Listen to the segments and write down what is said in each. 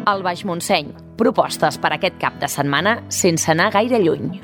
al Baix Montseny. Propostes per aquest cap de setmana sense anar gaire lluny.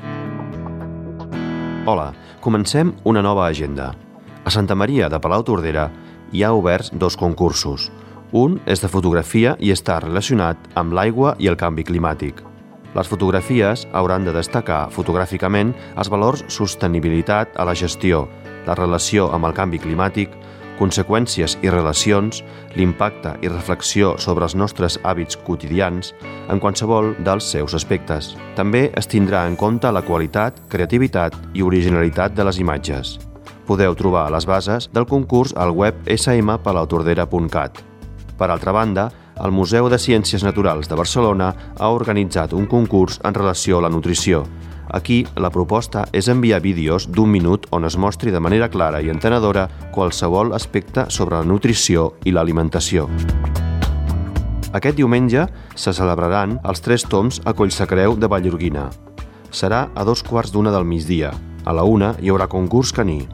Hola, comencem una nova agenda. A Santa Maria de Palautordera hi ha oberts 2 concursos. Un és de fotografia i està relacionat amb l'aigua i el canvi climàtic. Les fotografies hauran de destacar fotogràficament els valors sostenibilitat a la gestió, la relació amb el canvi climàtic, conseqüències i relacions, l'impacte i reflexió sobre els nostres hàbits quotidians en qualsevol dels seus aspectes. També es tindrà en compte la qualitat, creativitat i originalitat de les imatges. Podeu trobar les bases del concurs al web smpalautordera.cat. Per altra banda, el Museu de Ciències Naturals de Barcelona ha organitzat un concurs en relació a la nutrició. Aquí, la proposta és enviar vídeos d'1 minut on es mostri de manera clara i entenedora qualsevol aspecte sobre la nutrició i l'alimentació. Aquest diumenge se celebraran els 3 tombs a Collsacreu de Vallgorguina. Serà a 2:15 del migdia. A la 1 hi haurà concurs caní.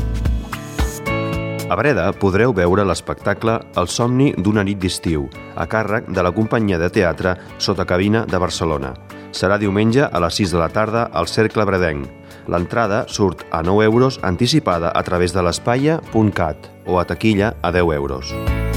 A Breda podreu veure l'espectacle El somni d'una nit d'estiu, a càrrec de la companyia de teatre Sota Cabina de Barcelona. Serà diumenge a les 6 de la tarda al Cercle Bredenc. L'entrada surt a 9 euros anticipada a través de l'espaia.cat o a taquilla a 10 euros.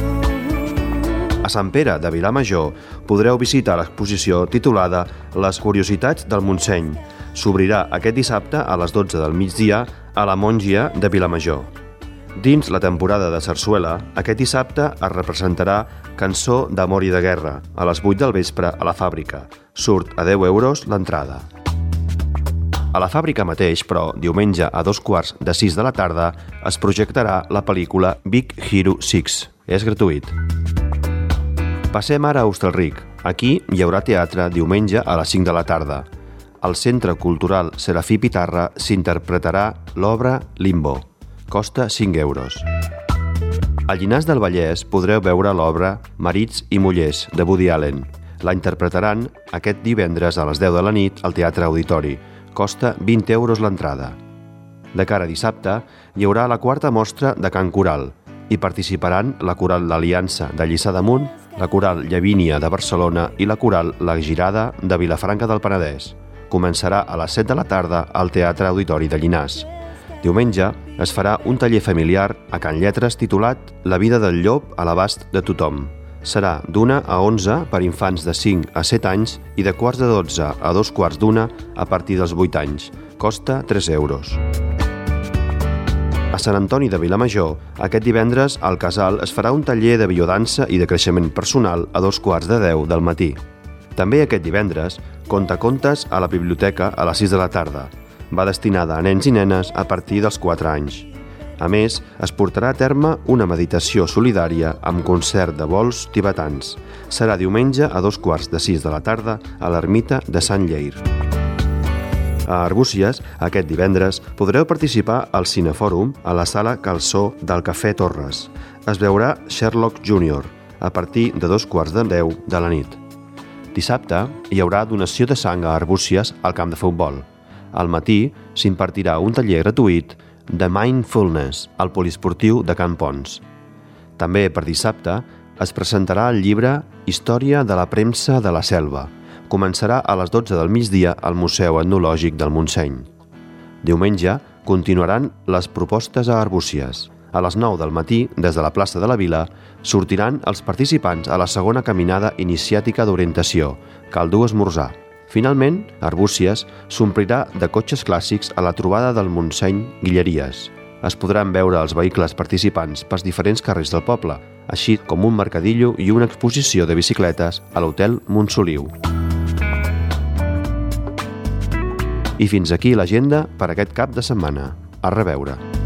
A Sant Pere de Vilamajor podreu visitar l'exposició titulada Les curiositats del Montseny. S'obrirà aquest dissabte a les 12 del migdia a la Mongia de Vilamajor. Dins la temporada de sarsuela, aquest dissabte es representarà Cançó d'amor i de guerra, a les 8 del vespre a la Fàbrica. Surt a 10 euros l'entrada. A la Fàbrica mateix, però, diumenge a 5:15 de la tarda, es projectarà la pel·lícula Big Hero 6. És gratuït. Passem ara a Hostalric. Aquí hi haurà teatre diumenge a les 5 de la tarda. Al Centre Cultural Serafí Pitarra s'interpretarà l'obra Limbo. Costa 5 euros. Al Llinars del Vallès podreu veure l'obra Marits i mullers, de Woody Allen. La interpretaran aquest divendres a les 10 de la nit al Teatre Auditori. Costa 20 euros l'entrada. De cara a dissabte, hi haurà la 4a mostra de cant coral. Hi participaran la Coral L'Aliança de Lliçà d'Amunt, la Coral Llavínia de Barcelona i la Coral La Girada de Vilafranca del Penedès. Començarà a les 7 de la tarda al Teatre Auditori de Llinars. Diumenge es farà un taller familiar a Can Lletres titulat La vida del llop a l'abast de tothom. Serà d'1 a 11 per infants de 5 a 7 anys i de 12:15 a 2:15 a partir dels 8 anys. Costa 3 euros. A Sant Antoni de Vilamajor, aquest divendres al Casal es farà un taller de biodansa i de creixement personal a 9:45 del matí. També aquest divendres, contacontes a la biblioteca a les 6 de la tarda. Va destinada a nens i nenes a partir dels 4 anys. A més, es portarà a terme una meditació solidària amb concert de bols tibetans. Serà diumenge a 5:15 de la tarda a l'ermita de Sant Lleir. A Arbúcies, aquest divendres, podreu participar al Cinefòrum a la sala Calçó del Cafè Torres. Es veurà Sherlock Jr. a partir de 9:15 de la nit. Dissabte hi haurà donació de sang a Arbúcies al camp de futbol. Al matí s'impartirà un taller gratuït de Mindfulness al poliesportiu de Can Pons. També per dissabte es presentarà el llibre Història de la premsa de la selva. Començarà a les 12 del migdia al Museu Etnològic del Montseny. Diumenge continuaran les propostes a Arbúcies. A les 9 del matí, des de la plaça de la Vila, sortiran els participants a la segona caminada iniciàtica d'orientació, Cal dur esmorzar. Finalment, Arbúcies s'omplirà de cotxes clàssics a la trobada del Montseny Guilleries. Es podran veure els vehicles participants pels diferents carrers del poble, així com un mercadillo i una exposició de bicicletes a l'Hotel Montsoliu. I fins aquí l'agenda per aquest cap de setmana. A reveure.